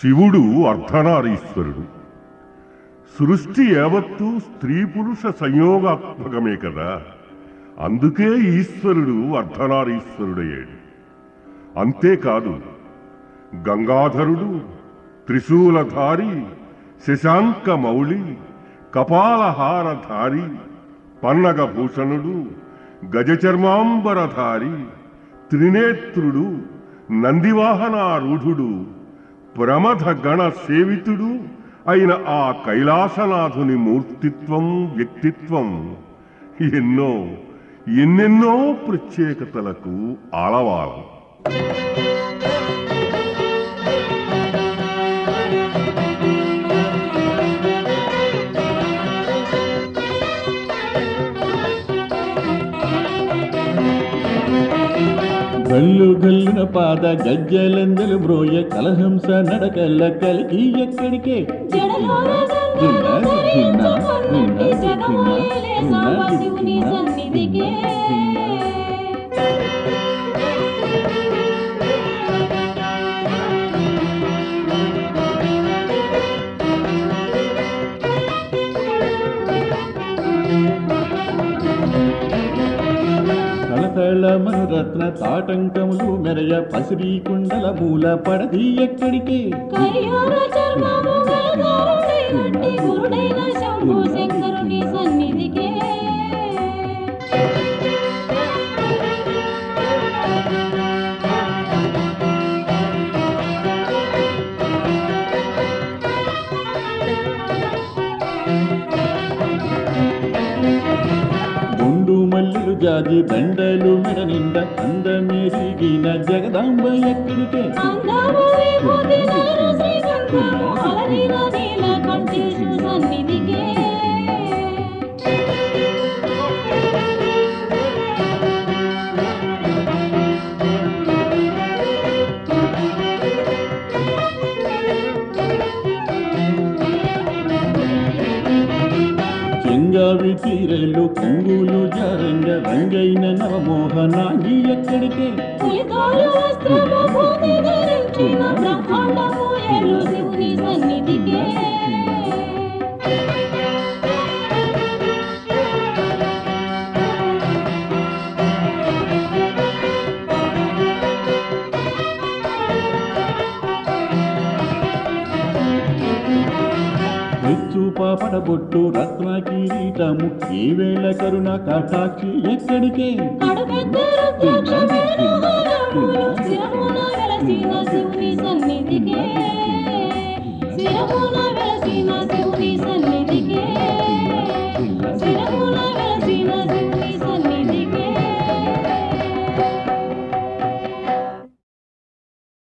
శివుడు అర్ధనారీశ్వరుడు. సృష్టి యావత్తు స్త్రీ పురుష సంయోగాత్మకమే కదా. అందుకే ఈశ్వరుడు అర్ధనారీశ్వరుడయ్యాడు. అంతేకాదు, గంగాధరుడు, త్రిశూలధారి, శశాంక మౌళి, కపాలహారధారి, పన్నగభూషణుడు, గజచర్మాంబరధారి, త్రినేత్రుడు, నందివాహనారూఢుడు, ప్రమథ గణ సేవితుడు అయిన ఆ కైలాసనాథుని మూర్తిత్వం, వ్యక్తిత్వం ఎన్నెన్నో ప్రత్యేకతలకు ఆలవాలం. గల్లు గల్లున పాద గజ్జలందలు బ్రోయ కలహంస నడకల్ల కలికి ఎక్కడికే మనురత్న తాటంకములు మెరయ పసిరి కుండల మూల పడది ఎక్కడికే మల్లులు జాజి దండలు మెడ నిండ అందమెరిగిన జగదాంబ ఎక్కడికే చెంగావి తీరెలు కుంగులు జారంగ రంగైన నవమోహనాగి ఎక్కడికే పడబొట్టు రత్న కిరీటము ఏ వేళ కరుణ కటాక్షి ఎక్కడికే సన్నిధికే